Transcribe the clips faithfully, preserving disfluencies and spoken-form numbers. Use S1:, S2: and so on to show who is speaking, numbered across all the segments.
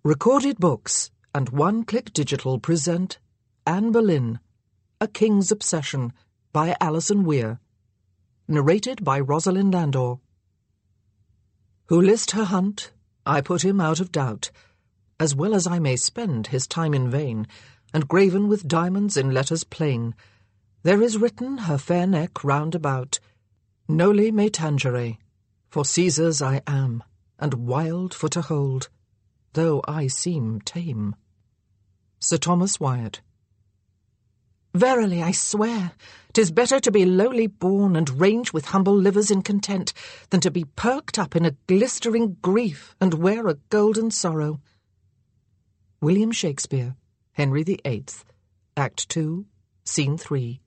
S1: Recorded Books and One Click Digital present Anne Boleyn, A King's Obsession by Alison Weir. Narrated by Rosalind Landor. Who list her hunt, I put him out of doubt, as well as I may spend his time in vain, and graven with diamonds in letters plain, there is written her fair neck round about, Noli me tangere, for Caesar's I am, and wild for to hold, though I seem tame. Sir Thomas Wyatt. Verily, I swear, 'tis better to be lowly born and range with humble livers in content than to be perked up in a glistering grief and wear a golden sorrow. William Shakespeare, Henry the Eighth, Act Two, Scene Three.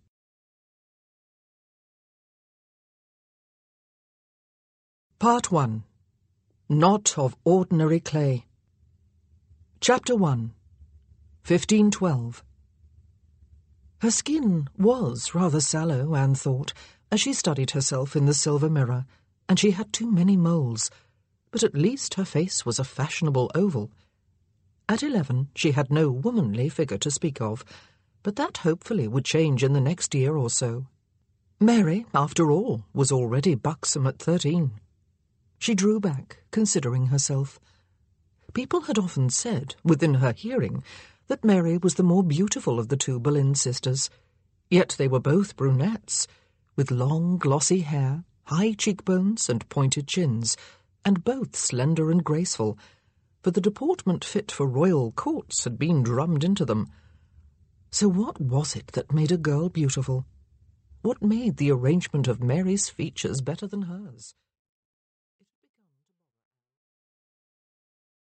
S1: Part One. Not of Ordinary Clay. Chapter One. fifteen twelve. Her skin was rather sallow, Anne thought, as she studied herself in the silver mirror, and she had too many moles, but at least her face was a fashionable oval. At eleven she had no womanly figure to speak of, but that hopefully would change in the next year or so. Mary, after all, was already buxom at thirteen. She drew back, considering herself. People had often said, within her hearing, that Mary was the more beautiful of the two Boleyn sisters, yet they were both brunettes, with long glossy hair, high cheekbones and pointed chins, and both slender and graceful, for the deportment fit for royal courts had been drummed into them. So what was it that made a girl beautiful? What made the arrangement of Mary's features better than hers?